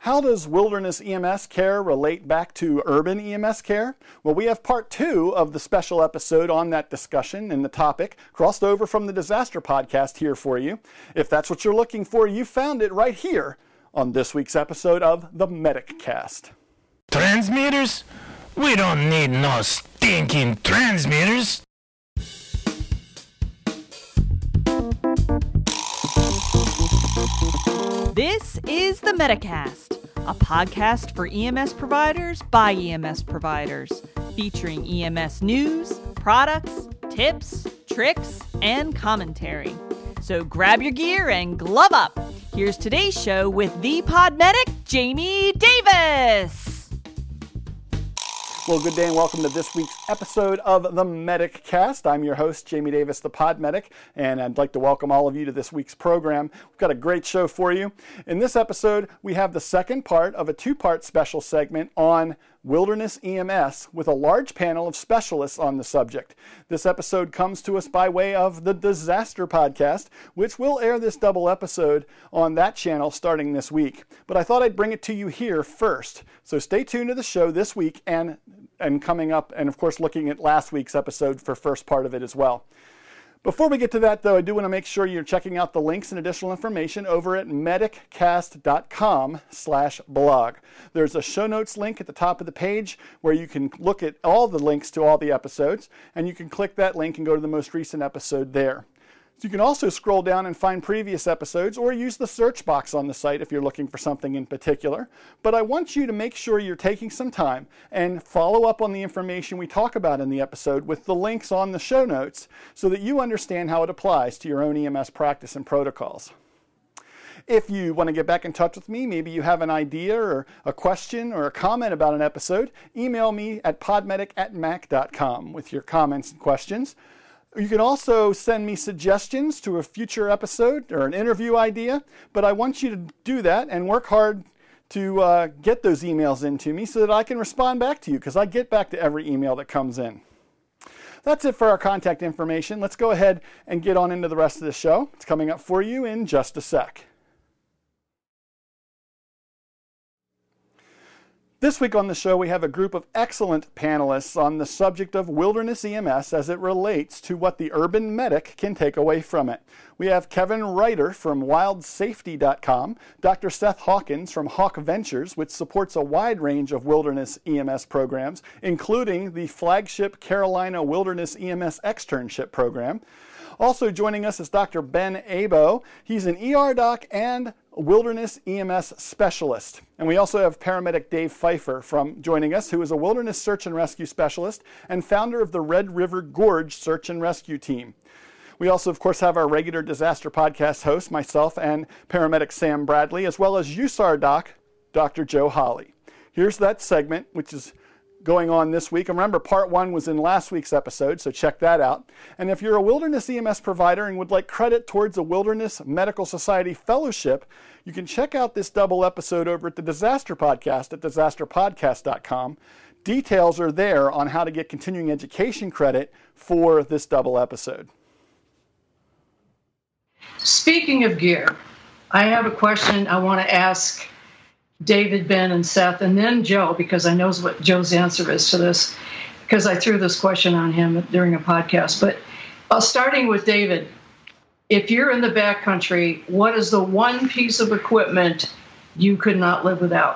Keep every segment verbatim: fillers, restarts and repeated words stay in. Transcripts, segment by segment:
How does wilderness E M S care relate back to urban E M S care? Well, we have part two of the special episode on that discussion and the topic crossed over from the Disaster Podcast here for you. If that's what you're looking for, you found it right here on this week's episode of the Medic Cast. Transmitters? We don't need no stinking transmitters. This is the Medicast, a podcast for E M S providers by E M S providers, featuring E M S news, products, tips, tricks, and commentary. So grab your gear and glove up. Here's today's show with the pod medic, Jamie Davis. Well, good day and welcome to this week's episode of the Medic Cast. I'm your host, Jamie Davis, the Pod Medic, and I'd like to welcome all of you to this week's program. We've got a great show for you. In this episode, we have the second part of a two-part special segment on wilderness E M S with a large panel of specialists on the subject. This episode comes to us by way of the Disaster Podcast, which will air this double episode on that channel starting this week. But I thought I'd bring it to you here first. So stay tuned to the show this week and and coming up, and of course looking at last week's episode for first part of it as well. Before we get to that, though, I do want to make sure you're checking out the links and additional information over at mediccast.com slash blog. There's a show notes link at the top of the page where you can look at all the links to all the episodes, and you can click that link and go to the most recent episode there. You can also scroll down and find previous episodes or use the search box on the site if you're looking for something in particular. But I want you to make sure you're taking some time and follow up on the information we talk about in the episode with the links on the show notes so that you understand how it applies to your own E M S practice and protocols. If you want to get back in touch with me, maybe you have an idea or a question or a comment about an episode, email me at podmedic at mac dot com with your comments and questions. You can also send me suggestions to a future episode or an interview idea, but I want you to do that and work hard to uh, get those emails into me so that I can respond back to you, because I get back to every email that comes in. That's it for our contact information. Let's go ahead and get on into the rest of the show. It's coming up for you in just a sec. This week on the show, we have a group of excellent panelists on the subject of wilderness E M S as it relates to what the urban medic can take away from it. We have Kevin Reiter from wild safety dot com, Doctor Seth Hawkins from Hawk Ventures, which supports a wide range of wilderness E M S programs, including the flagship Carolina Wilderness E M S Externship Program. Also joining us is Doctor Ben Abo. He's an E R doc and wilderness E M S specialist. And we also have paramedic Dave Pfeiffer from joining us, who is a wilderness search and rescue specialist and founder of the Red River Gorge Search and Rescue Team. We also, of course, have our regular Disaster Podcast host, myself, and paramedic Sam Bradley, as well as U S A R doc, Doctor Joe Holly. Here's that segment, which is going on this week. And remember, part one was in last week's episode, so check that out. And if you're a wilderness E M S provider and would like credit towards a Wilderness Medical Society fellowship, you can check out this double episode over at the Disaster Podcast at disaster podcast dot com. Details are there on how to get continuing education credit for this double episode. Speaking of gear, I have a question I want to ask David, Ben, and Seth, and then Joe, because I know what Joe's answer is to this, because I threw this question on him during a podcast. But uh, starting with David, if you're in the backcountry, what is the one piece of equipment you could not live without?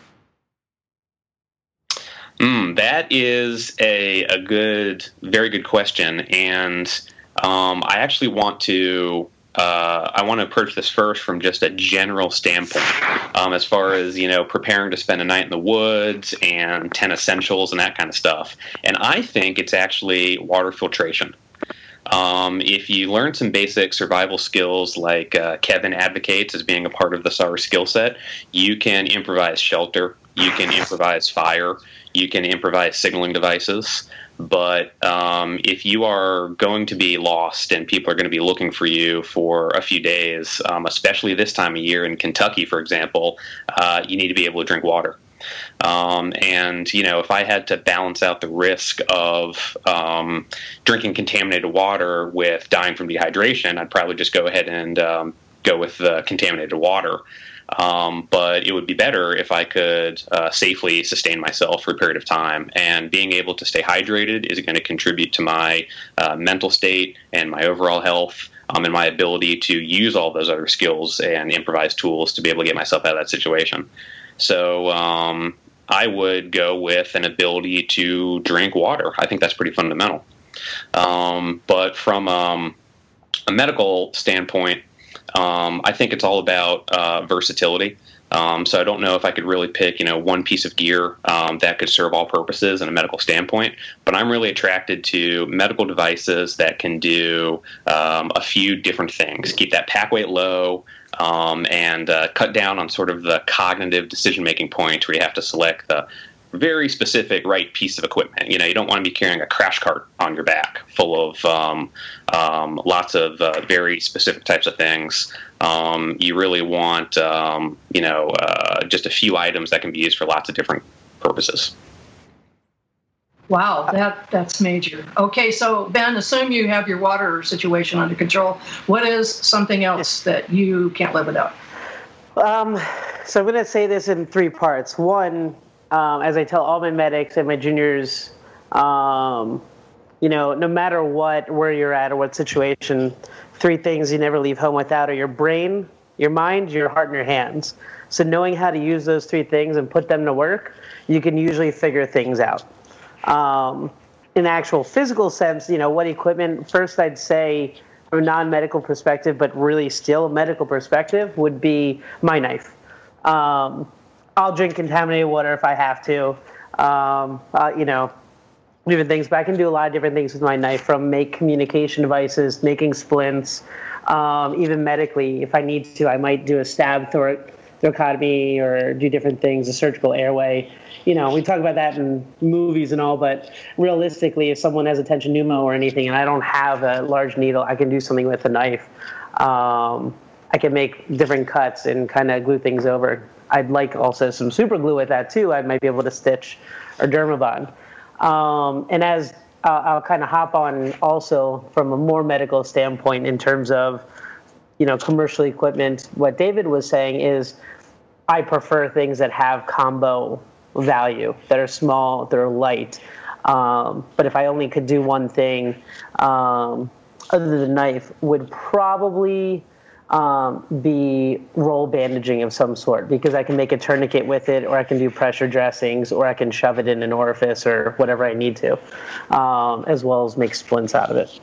Mm, that is a, a good, very good question. And um, I actually want to Uh, I want to approach this first from just a general standpoint, um, as far as, you know, preparing to spend a night in the woods and ten essentials and that kind of stuff. And I think it's actually water filtration. Um, if you learn some basic survival skills like uh, Kevin advocates as being a part of the S A R skill set, you can improvise shelter, you can improvise fire, you can improvise signaling devices. But um, if you are going to be lost and people are going to be looking for you for a few days, um, especially this time of year in Kentucky, for example, uh, you need to be able to drink water. Um, and, you know, if I had to balance out the risk of um, drinking contaminated water with dying from dehydration, I'd probably just go ahead and um, go with the contaminated water. Um, but it would be better if I could uh, safely sustain myself for a period of time. And being able to stay hydrated is going to contribute to my uh, mental state and my overall health, um, and my ability to use all those other skills and improvised tools to be able to get myself out of that situation. So um, I would go with an ability to drink water. I think that's pretty fundamental. Um, but from um, a medical standpoint, Um, I think it's all about uh, versatility. Um, so I don't know if I could really pick, you know, one piece of gear um, that could serve all purposes in a medical standpoint. But I'm really attracted to medical devices that can do um, a few different things. Keep that pack weight low, um, and uh, cut down on sort of the cognitive decision-making point where you have to select the very specific right piece of equipment. You know, you don't want to be carrying a crash cart on your back full of um, um, lots of uh, very specific types of things. Um, you really want, um, you know, uh, just a few items that can be used for lots of different purposes. Wow, that that's major. Okay, so Ben, assume you have your water situation under control. What is something else that you can't live without? Um, so I'm going to say this in three parts. One, Um, as I tell all my medics and my juniors, um, you know, no matter what, where you're at or what situation, three things you never leave home without are your brain, your mind, your heart, and your hands. So knowing how to use those three things and put them to work, you can usually figure things out. Um, in actual physical sense, you know, what equipment, first I'd say from a non-medical perspective, but really still a medical perspective, would be my knife. Um, I'll drink contaminated water if I have to, um, uh, you know, different things. But I can do a lot of different things with my knife, from make communication devices, making splints, um, even medically. If I need to, I might do a stab thor- thoracotomy or do different things, a surgical airway. You know, we talk about that in movies and all, but realistically, if someone has a tension pneumo or anything and I don't have a large needle, I can do something with a knife. Um, I can make different cuts and kind of glue things over. I'd like also some super glue with that too. I might be able to stitch or Dermabond. Um, and as uh, I'll kind of hop on also from a more medical standpoint in terms of, you know, commercial equipment, what David was saying is I prefer things that have combo value, that are small, that are light. Um, but if I only could do one thing, um, other than the knife, would probably Um, be roll bandaging of some sort, because I can make a tourniquet with it, or I can do pressure dressings, or I can shove it in an orifice or whatever I need to, um, as well as make splints out of it.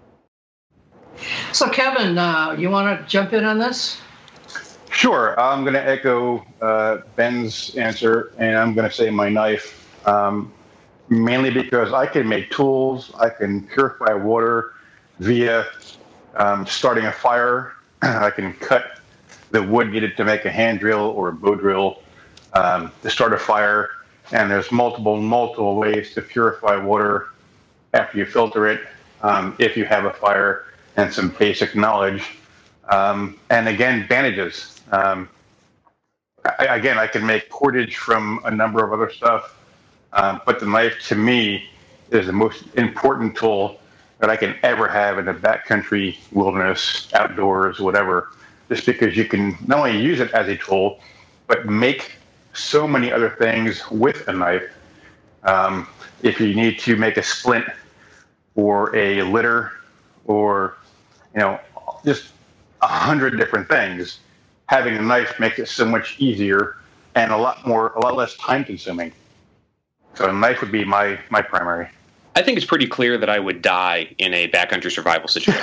So Kevin, uh, you want to jump in on this? Sure. I'm going to echo uh, Ben's answer, and I'm going to say my knife, um, mainly because I can make tools. I can purify water via um, starting a fire. I can cut the wood needed to make a hand drill or a bow drill um, to start a fire. And there's multiple, multiple ways to purify water after you filter it, um, if you have a fire and some basic knowledge. Um, and again, bandages. Um, I, again, I can make cordage from a number of other stuff, um, but the knife to me is the most important tool that I can ever have in the backcountry, wilderness, outdoors, whatever, just because you can not only use it as a tool, but make so many other things with a knife. Um, if you need to make a splint or a litter or, you know, just a hundred different things, having a knife makes it so much easier and a lot more, a lot less time consuming. So a knife would be my, my primary. I think it's pretty clear that I would die in a backcountry survival situation.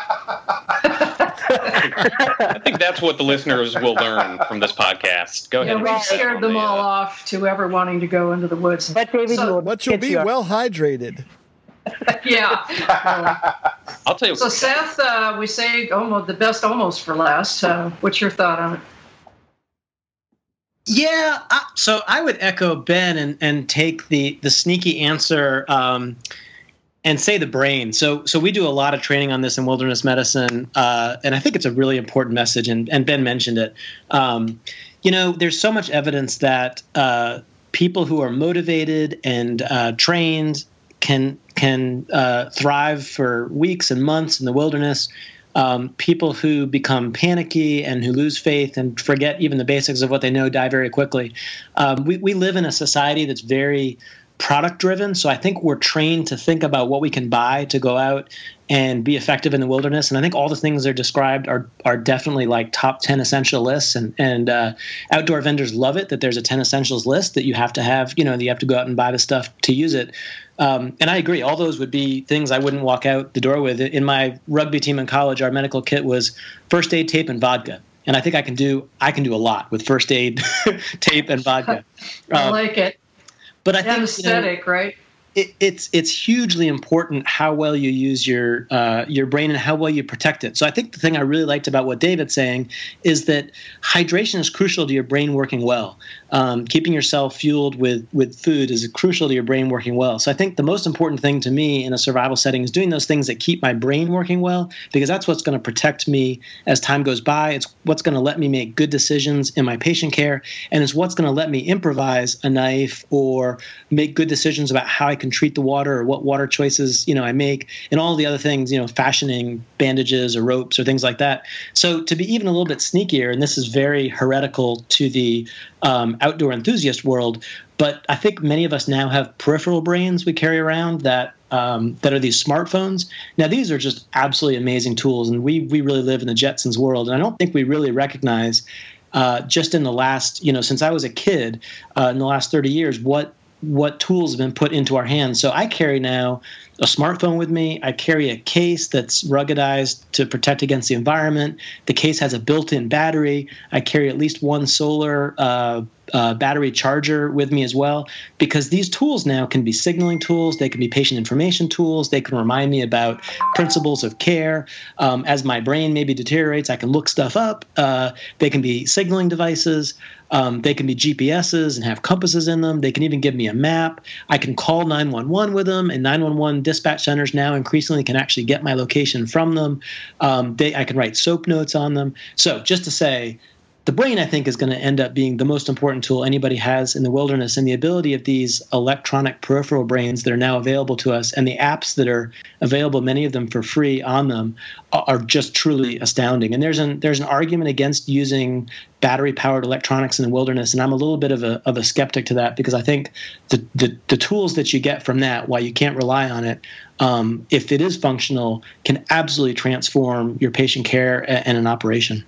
I think that's what the listeners will learn from this podcast. Go ahead. Yeah, we've scared them all off to ever wanting to go into the woods. But David, so, you'll But you'll be you well hydrated. yeah. I'll tell you. So Seth, uh, we say almost the best almost for last. Uh, what's your thought on it? Yeah, I, so I would echo Ben and, and take the, the sneaky answer um, and say the brain. So so we do a lot of training on this in wilderness medicine, uh, and I think it's a really important message, and, and Ben mentioned it. Um, you know, there's so much evidence that uh, people who are motivated and uh, trained can, can uh, thrive for weeks and months in the wilderness. Um, people who become panicky and who lose faith and forget even the basics of what they know die very quickly. Um, we, we live in a society that's very product driven. So I think we're trained to think about what we can buy to go out and be effective in the wilderness. And I think all the things that are described are are definitely like top ten essential lists. And, and uh, outdoor vendors love it that there's a ten essentials list that you have to have, you know, that you have to go out and buy the stuff to use it. Um, and I agree. All those would be things I wouldn't walk out the door with. In my rugby team in college, our medical kit was first aid tape and vodka. And I think I can do I can do a lot with first aid tape and vodka. I um, like it. But I think anesthetic, you know, right? It, it's it's hugely important how well you use your uh, your brain and how well you protect it. So I think the thing I really liked about what David's saying is that hydration is crucial to your brain working well. Um, keeping yourself fueled with with food is crucial to your brain working well. So I think the most important thing to me in a survival setting is doing those things that keep my brain working well, because that's what's going to protect me as time goes by. It's what's going to let me make good decisions in my patient care, and it's what's going to let me improvise a knife or make good decisions about how I can treat the water or what water choices, you know, I make, and all the other things, you know, fashioning bandages or ropes or things like that. So to be even a little bit sneakier, and this is very heretical to the um, outdoor enthusiast world, but I think many of us now have peripheral brains we carry around that um, that are these smartphones. Now, these are just absolutely amazing tools, and we we really live in the Jetsons world, and I don't think we really recognize uh, just in the last, you know, since I was a kid, uh, in the last thirty years, what what tools have been put into our hands. So I carry now a smartphone with me. I carry a case that's ruggedized to protect against the environment. The case has a built-in battery. I carry at least one solar uh, uh, battery charger with me as well, because these tools now can be signaling tools. They can be patient information tools. They can remind me about principles of care. Um, as my brain maybe deteriorates, I can look stuff up. Uh, they can be signaling devices. Um, they can be G P S's and have compasses in them. They can even give me a map. I can call nine one one with them, and nine one one dispatch centers now increasingly can actually get my location from them. Um, they, I can write SOAP notes on them. So just to say, the brain, I think, is going to end up being the most important tool anybody has in the wilderness, and the ability of these electronic peripheral brains that are now available to us and the apps that are available, many of them for free on them, are just truly astounding. And there's an there's an argument against using battery-powered electronics in the wilderness, and I'm a little bit of a of a skeptic to that, because I think the the, the tools that you get from that, while you can't rely on it, um, if it is functional, can absolutely transform your patient care and an operation.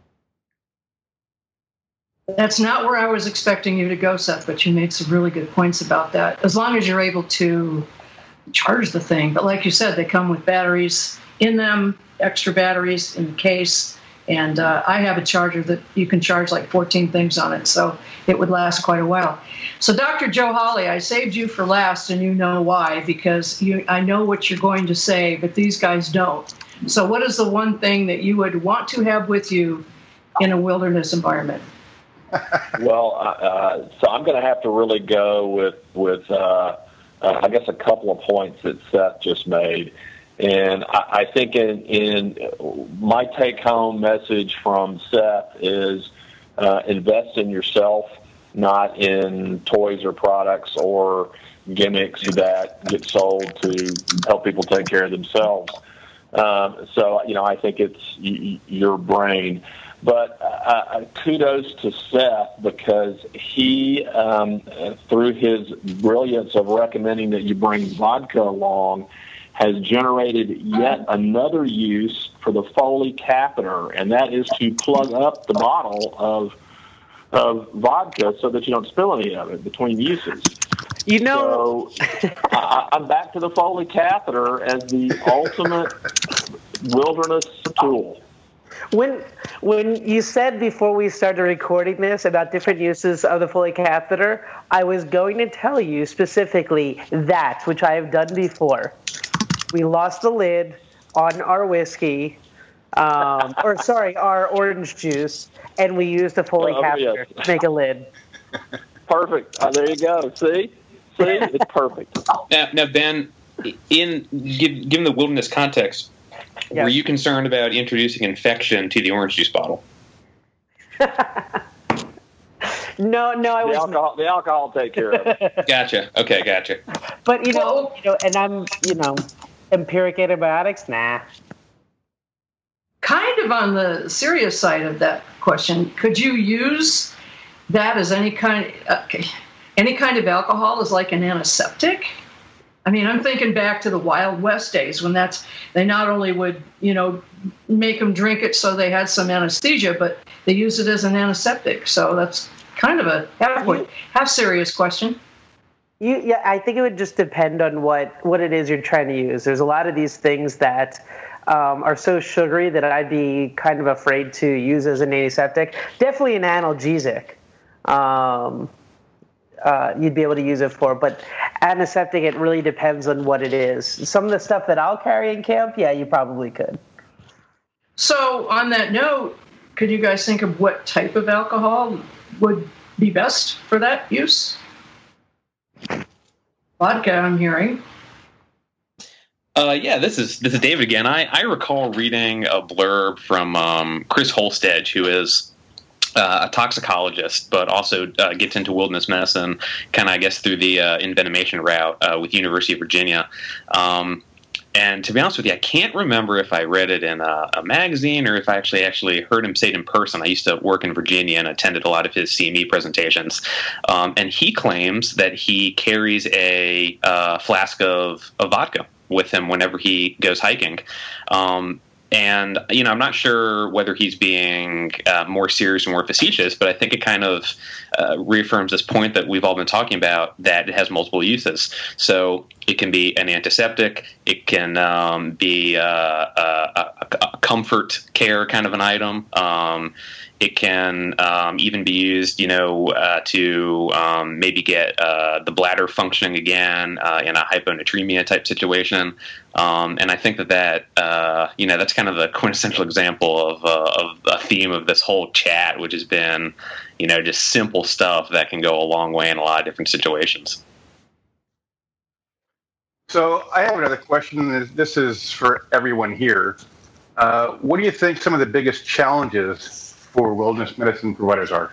That's not where I was expecting you to go, Seth, but you made some really good points about that. As long as you're able to charge the thing. But like you said, they come with batteries in them, extra batteries in the case. And uh, I have a charger that you can charge like fourteen things on it, so it would last quite a while. So Doctor Joe Hawley, I saved you for last, and you know why, because you, I know what you're going to say, but these guys don't. So what is the one thing that you would want to have with you in a wilderness environment? Well, uh, so I'm going to have to really go with, with uh, uh, I guess, a couple of points that Seth just made. And I, I think in, in my take-home message from Seth is uh, invest in yourself, not in toys or products or gimmicks that get sold to help people take care of themselves. Um, so, you know, I think it's y- your brain. But uh, kudos to Seth, because he, um, through his brilliance of recommending that you bring vodka along, has generated yet another use for the Foley catheter, and that is to plug up the bottle of of vodka so that you don't spill any of it between uses. You know, so I, I'm back to the Foley catheter as the ultimate wilderness tool. When when you said before we started recording this about different uses of the Foley catheter, I was going to tell you specifically that, which I have done before. We lost the lid on our whiskey, um, or sorry, our orange juice, and we used the Foley oh, catheter yes. to make a lid. Perfect. Oh, there you go. See? See? It's perfect. Now, now Ben, in given the wilderness context, Yes. were you concerned about introducing infection to the orange juice bottle? No, no, I the was alcohol, the alcohol take care of it. Gotcha. Okay, gotcha. But you know, you know, and I'm, you know, empiric antibiotics, nah. kind of on the serious side of that question, could you use that as any kind uh, any kind of alcohol as like an antiseptic? I mean, I'm thinking back to the Wild West days when that's they not only would, you know, make them drink it so they had some anesthesia, but they use it as an antiseptic. So that's kind of a half, half serious question. You, yeah, I think it would just depend on what, what it is you're trying to use. There's a lot of these things that um, are so sugary that I'd be kind of afraid to use as an antiseptic. Definitely an analgesic. Um, uh, you'd be able to use it for, but antiseptic, it really depends on what it is. Some of the stuff that I'll carry in camp, yeah, you probably could. So on that note, could you guys think of what type of alcohol would be best for that use? Vodka, I'm hearing. Uh, yeah, this is this is David again. I, I recall reading a blurb from um, Chris Holstead, who is uh, a toxicologist, but also uh, gets into wilderness medicine, kind of, I guess, through the uh, envenomation route uh, with University of Virginia. Um, and to be honest with you, I can't remember if I read it in a, a magazine or if I actually actually heard him say it in person. I used to work in Virginia and attended a lot of his C M E presentations. Um, and he claims that he carries a uh, flask of, of vodka with him whenever he goes hiking. Um, and, you know, I'm not sure whether he's being uh, more serious or more facetious, but I think it kind of uh, reaffirms this point that we've all been talking about, that it has multiple uses. So it can be an antiseptic. It can um, be uh, a, a comfort care kind of an item. Um, it can um, even be used, you know, uh, to um, maybe get uh, the bladder functioning again uh, in a hyponatremia type situation. Um, and I think that that, uh, you know, that's kind of the quintessential example of, uh, of a theme of this whole chat, which has been, you know, just simple stuff that can go a long way in a lot of different situations. So I have another question. This is for everyone here. Uh, what do you think some of the biggest challenges for wilderness medicine providers are?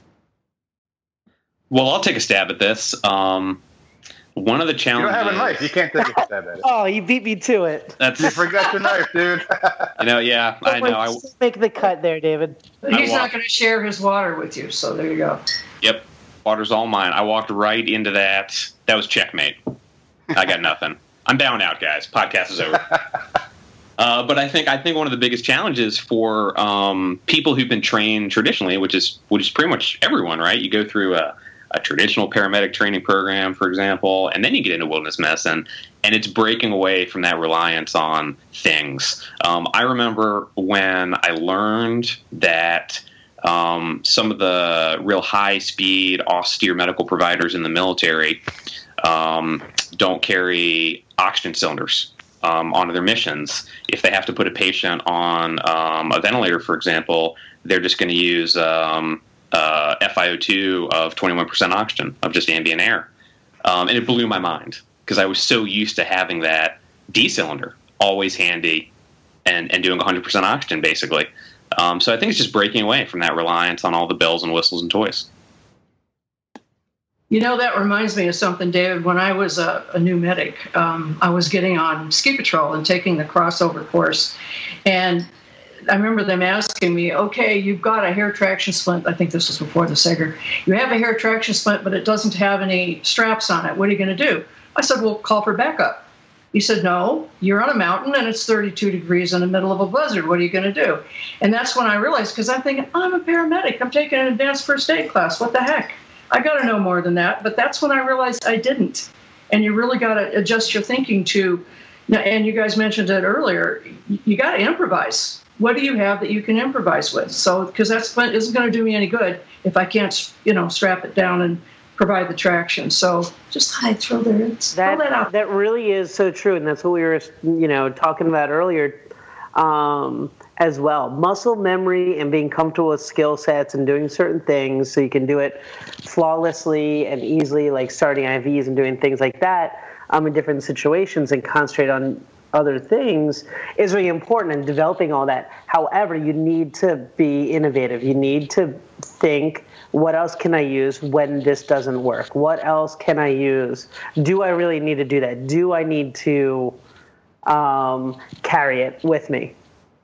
Well, I'll take a stab at this. Um, one of the challenges... You don't have a knife. You can't take a stab at it. Oh, you beat me to it. That's... You forgot your knife, dude. You know, yeah, I know. I... Make the cut there, David. He's not going to share his water with you, so there you go. Yep. Water's all mine. I walked right into that. That was checkmate. I got nothing. I'm down out, guys. Podcast is over. Uh, but I think I think one of the biggest challenges for um, people who've been trained traditionally, which is which is pretty much everyone, right? You go through a, a traditional paramedic training program, for example, and then you get into wilderness medicine, and it's breaking away from that reliance on things. Um, I remember when I learned that um, some of the real high-speed, austere medical providers in the military um, don't carry oxygen cylinders Um, onto their missions. If they have to put a patient on um, a ventilator, for example, they're just going to use um, uh, F i O two of twenty-one percent oxygen, of just ambient air. Um, and it blew my mind because I was so used to having that D cylinder always handy and, and doing one hundred percent oxygen, basically. Um, so I think it's just breaking away from that reliance on all the bells and whistles and toys. You know, that reminds me of something, David. When I was a, a new medic, um, I was getting on ski patrol and taking the crossover course. And I remember them asking me, okay, you've got a hair traction splint. I think this was before the Sager. You have a hair traction splint, but it doesn't have any straps on it. What are you going to do? I said, well, call for backup. He said, no, you're on a mountain and it's thirty-two degrees in the middle of a blizzard. What are you going to do? And that's when I realized, because I'm thinking, I'm a paramedic. I'm taking an advanced first aid class. What the heck? I got to know more than that. But that's when I realized I didn't. And you really got to adjust your thinking to, and you guys mentioned it earlier, you got to improvise. What do you have that you can improvise with? So, because that's isn't going to do me any good if I can't, you know, strap it down and provide the traction. So just thought I'd throw there. Throw that out. That really is so true. And that's what we were, you know, talking about earlier. Um, as well. Muscle memory and being comfortable with skill sets and doing certain things so you can do it flawlessly and easily, like starting I Vs and doing things like that um, in different situations and concentrate on other things is really important in developing all that. However, you need to be innovative. You need to think, what else can I use when this doesn't work? What else can I use? Do I really need to do that? Do I need to um, carry it with me?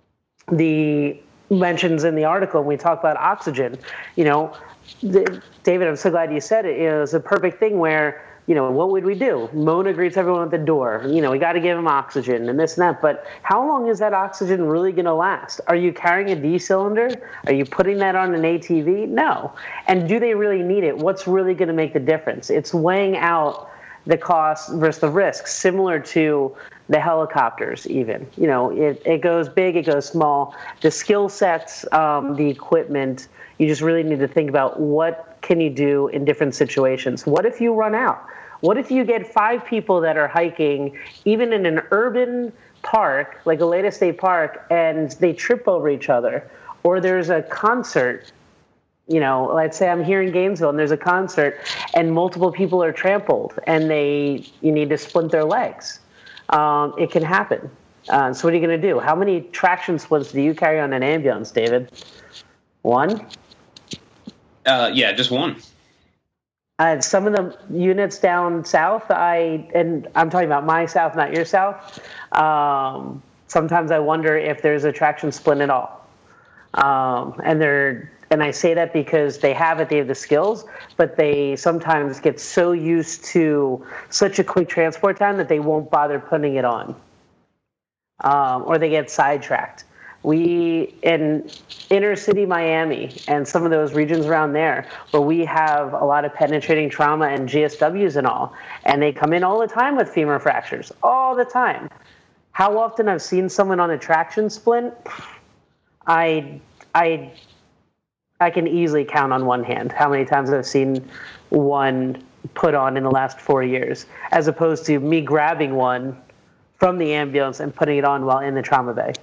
the mentions in the article when we talk about oxygen, you know, the, David, I'm so glad you said it. You know, it's a perfect thing where, you know, what would we do? Mona greets everyone at the door. You know, we got to give them oxygen and this and that. But how long is that oxygen really going to last? Are you carrying a D cylinder? Are you putting that on an A T V? No. And do they really need it? What's really going to make the difference? It's weighing out the cost versus the risk, similar to the helicopters even. You know, it, it goes big, it goes small. The skill sets, um, the equipment, you just really need to think about what can you do in different situations. What if you run out? What if you get five people that are hiking, even in an urban park, like Olathe State Park, and they trip over each other? Or there's a concert, you know, let's say I'm here in Gainesville and there's a concert and multiple people are trampled and they, you need to splint their legs. Um, it can happen. Uh, so what are you going to do? How many traction splints do you carry on an ambulance, David? One? Uh, yeah, just one. Uh, some of the units down south, I and I'm talking about my south, not your south. Um, sometimes I wonder if there's a traction splint at all. Um, and they're and I say that because they have it, they have the skills, but they sometimes get so used to such a quick transport time that they won't bother putting it on, um, or they get sidetracked. We, in inner city Miami and some of those regions around there, where we have a lot of penetrating trauma and G S Ws and all, and they come in all the time with femur fractures, all the time. How often I've seen someone on a traction splint, I, I, I can easily count on one hand how many times I've seen one put on in the last four years, as opposed to me grabbing one from the ambulance and putting it on while in the trauma bay.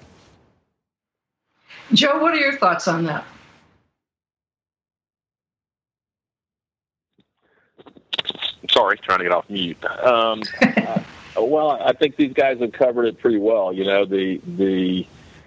Joe, what are your thoughts on that? Sorry, trying to get off mute. Um, uh, well, I think these guys have covered it pretty well. You know, the the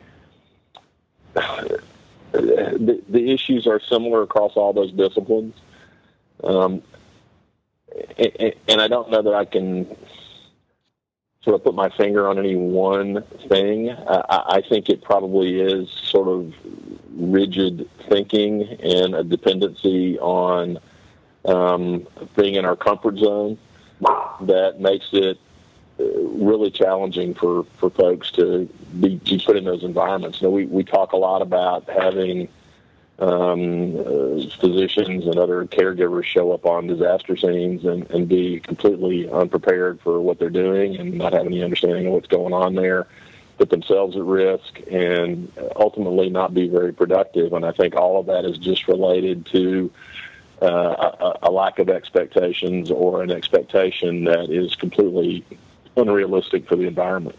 the, the issues are similar across all those disciplines, um, and, and I don't know that I can sort of put my finger on any one thing. I, I think it probably is sort of rigid thinking and a dependency on um, being in our comfort zone that makes it really challenging for, for folks to be, be put in those environments. You know, we, we talk a lot about having um, uh, physicians and other caregivers show up on disaster scenes and, and be completely unprepared for what they're doing and not have any understanding of what's going on there, put themselves at risk, and ultimately not be very productive. And I think all of that is just related to uh, a, a lack of expectations or an expectation that is completely unrealistic for the environment.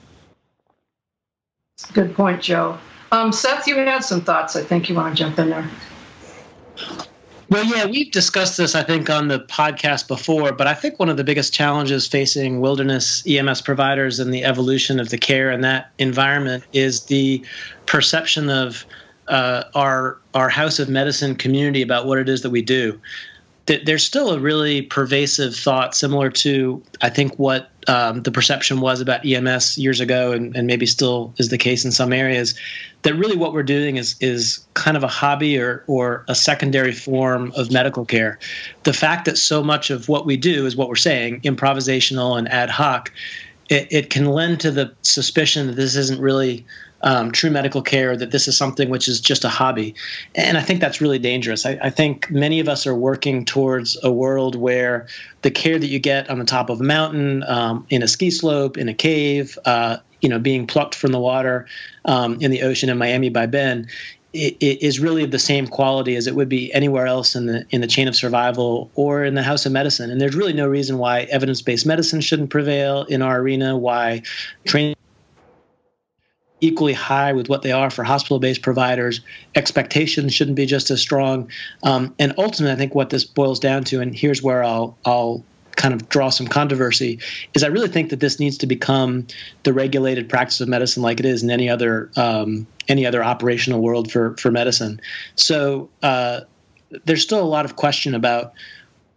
Good point, Joe. Um, Seth, you had some thoughts. I think you want to jump in there. Well, yeah, we've discussed this, I think, on the podcast before, but I think one of the biggest challenges facing wilderness E M S providers and the evolution of the care in that environment is the perception of uh, our our House of Medicine community about what it is that we do. There's still a really pervasive thought similar to, I think, what um, the perception was about E M S years ago, and, and maybe still is the case in some areas, that really what we're doing is is kind of a hobby or, or a secondary form of medical care. The fact that so much of what we do is what we're saying, improvisational and ad hoc, it, it can lend to the suspicion that this isn't really Um, true medical care, that this is something which is just a hobby. And I think that's really dangerous. I, I think many of us are working towards a world where the care that you get on the top of a mountain, um, in a ski slope, in a cave, uh, you know, being plucked from the water um, in the ocean in Miami by Ben, it, it is really of the same quality as it would be anywhere else in the in the chain of survival or in the House of Medicine. And there's really no reason why evidence-based medicine shouldn't prevail in our arena, why training equally high with what they are for hospital-based providers. Expectations shouldn't be just as strong. Um, and ultimately, I think what this boils down to, and here's where I'll I'll kind of draw some controversy, is I really think that this needs to become the regulated practice of medicine like it is in any other um, any other operational world for, for medicine. So uh, there's still a lot of question about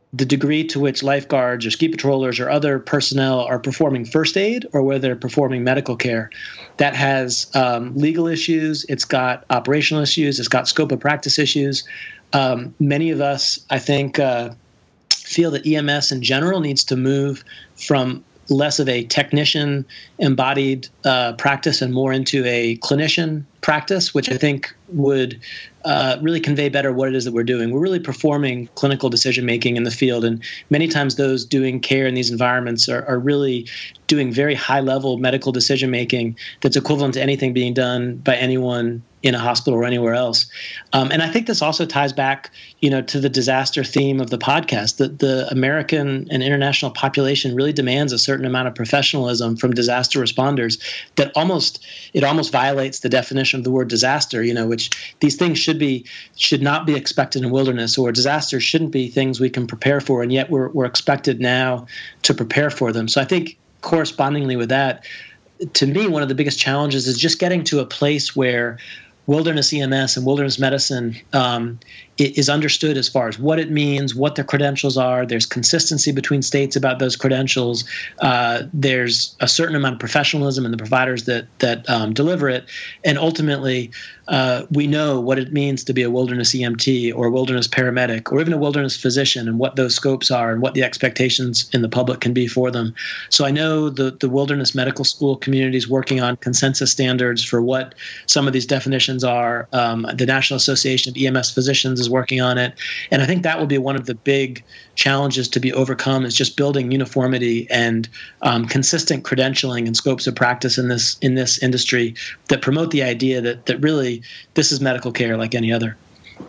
the degree to which lifeguards or ski patrollers or other personnel are performing first aid or whether they're performing medical care. That has um, legal issues, it's got operational issues, it's got scope of practice issues. Um, many of us, I think, uh, feel that E M S in general needs to move from less of a technician embodied uh, practice and more into a clinician practice, which I think would uh, really convey better what it is that we're doing. We're really performing clinical decision making in the field, and many times those doing care in these environments are, are really doing very high level medical decision making that's equivalent to anything being done by anyone in a hospital or anywhere else. Um, and I think this also ties back, you know, to the disaster theme of the podcast, that the American and international population really demands a certain amount of professionalism from disaster responders that almost, it almost violates the definition of the word disaster, you know, which these things should be, should not be expected in wilderness, or disasters shouldn't be things we can prepare for. And yet we're, we're expected now to prepare for them. So I think correspondingly with that, to me, one of the biggest challenges is just getting to a place where wilderness E M S and wilderness medicine um, is understood as far as what it means, what their credentials are. There's consistency between states about those credentials. Uh, there's a certain amount of professionalism in the providers that that um, deliver it. And ultimately, uh, we know what it means to be a wilderness E M T or a wilderness paramedic or even a wilderness physician, and what those scopes are and what the expectations in the public can be for them. So I know the, the wilderness medical school community is working on consensus standards for what some of these definitions are. Um, the National Association of E M S Physicians is working on it. And I think that will be one of the big challenges to be overcome, is just building uniformity and um, consistent credentialing and scopes of practice in this in this industry that promote the idea that that really this is medical care like any other.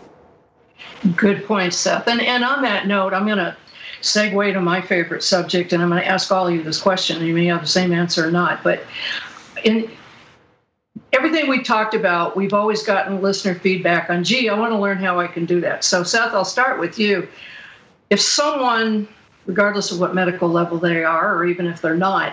Good point, Seth. And, and on that note, I'm going to segue to my favorite subject, and I'm going to ask all of you this question. You may have the same answer or not, but in everything we talked about, we've always gotten listener feedback on, gee, I want to learn how I can do that. So, Seth, I'll start with you. If someone, regardless of what medical level they are, or even if they're not,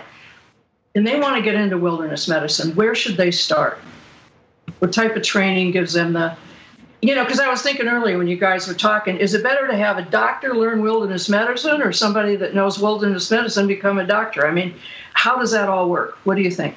and they want to get into wilderness medicine, where should they start? What type of training gives them the, you know, because I was thinking earlier when you guys were talking, is it better to have a doctor learn wilderness medicine or somebody that knows wilderness medicine become a doctor? I mean, how does that all work? What do you think?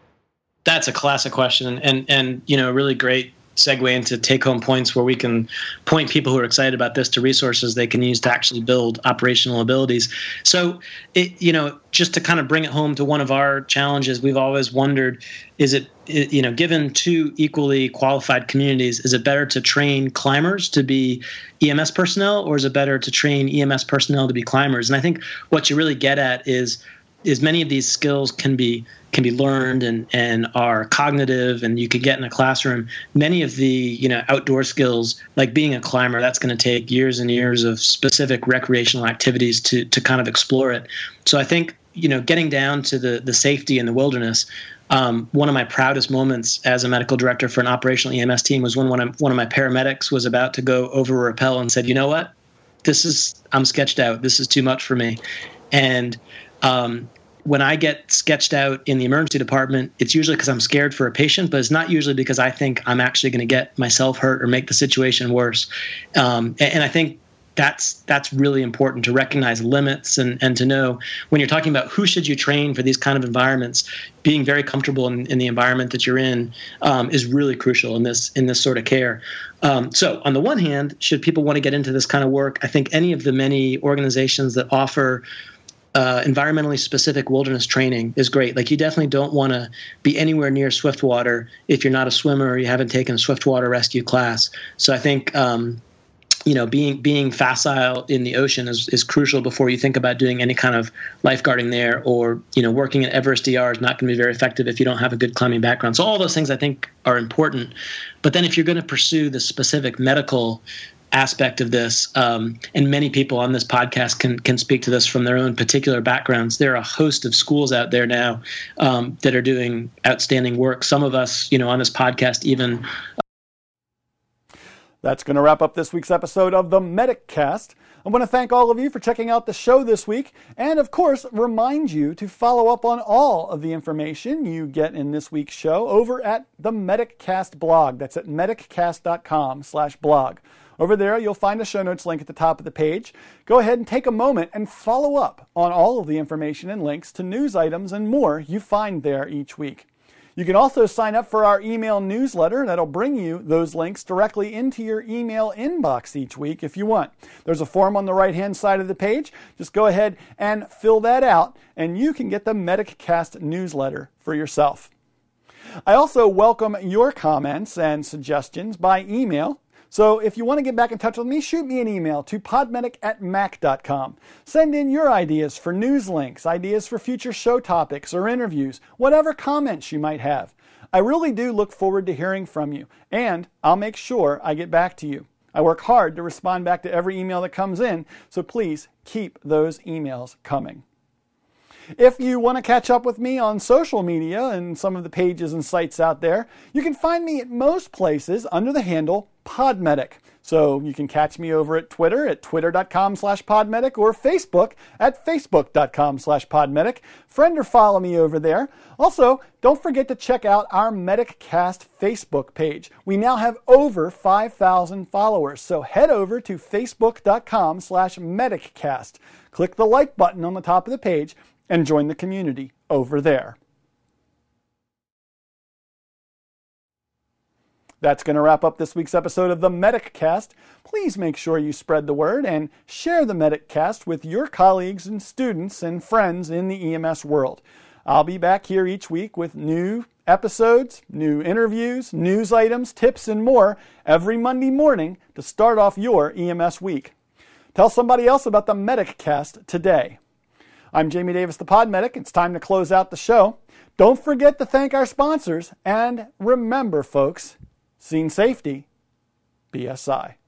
That's a classic question, and and you know, a really great segue into take-home points where we can point people who are excited about this to resources they can use to actually build operational abilities. So, it, you know, just to kind of bring it home to one of our challenges, we've always wondered, is it, it, you know, given two equally qualified communities, is it better to train climbers to be E M S personnel, or is it better to train E M S personnel to be climbers? And I think what you really get at is, is many of these skills can be can be learned and, and are cognitive, and you could get in a classroom. Many of the, you know, outdoor skills, like being a climber, that's going to take years and years of specific recreational activities to to kind of explore it. So I think, you know, getting down to the the safety in the wilderness, um, one of my proudest moments as a medical director for an operational E M S team was when one of, one of my paramedics was about to go over a rappel and said, you know what, this is, I'm sketched out. This is too much for me. And um, when I get sketched out in the emergency department, it's usually because I'm scared for a patient, but it's not usually because I think I'm actually going to get myself hurt or make the situation worse. Um, and, and I think that's that's really important, to recognize limits and, and to know when you're talking about who should you train for these kind of environments, being very comfortable in, in the environment that you're in um, is really crucial in this in this sort of care. Um, so on the one hand, should people want to get into this kind of work, I think any of the many organizations that offer Uh, environmentally specific wilderness training is great. Like, you definitely don't want to be anywhere near Swiftwater if you're not a swimmer or you haven't taken a Swiftwater rescue class. So I think, um, you know, being being facile in the ocean is, is crucial before you think about doing any kind of lifeguarding there, or, you know, working at Everest D R is not going to be very effective if you don't have a good climbing background. So all those things I think are important. But then if you're going to pursue the specific medical aspect of this, um, and many people on this podcast can can speak to this from their own particular backgrounds. There are a host of schools out there now um, that are doing outstanding work. Some of us, you know, on this podcast even. That's going to wrap up this week's episode of the MedicCast. I want to thank all of you for checking out the show this week, and of course, remind you to follow up on all of the information you get in this week's show over at the MedicCast blog. That's at mediccast dot com slash blog. Over there, you'll find a show notes link at the top of the page. Go ahead and take a moment and follow up on all of the information and links to news items and more you find there each week. You can also sign up for our email newsletter that'll bring you those links directly into your email inbox each week if you want. There's a form on the right-hand side of the page. Just go ahead and fill that out, and you can get the MedicCast newsletter for yourself. I also welcome your comments and suggestions by email. So if you want to get back in touch with me, shoot me an email to podmedic at mac dot com. Send in your ideas for news links, ideas for future show topics or interviews, whatever comments you might have. I really do look forward to hearing from you, and I'll make sure I get back to you. I work hard to respond back to every email that comes in, so please keep those emails coming. If you want to catch up with me on social media and some of the pages and sites out there, you can find me at most places under the handle Podmedic. So you can catch me over at Twitter at twitter.com slash podmedic or Facebook at facebook.com slash podmedic. Friend or follow me over there. Also, don't forget to check out our MedicCast Facebook page. We now have over five thousand followers, so head over to facebook.com slash mediccast. Click the like button on the top of the page and join the community over there. That's going to wrap up this week's episode of the MedicCast. Please make sure you spread the word and share the MedicCast with your colleagues and students and friends in the E M S world. I'll be back here each week with new episodes, new interviews, news items, tips, and more every Monday morning to start off your E M S week. Tell somebody else about the MedicCast today. I'm Jamie Davis, the Podmedic. It's time to close out the show. Don't forget to thank our sponsors. And remember, folks, scene safety, B S I.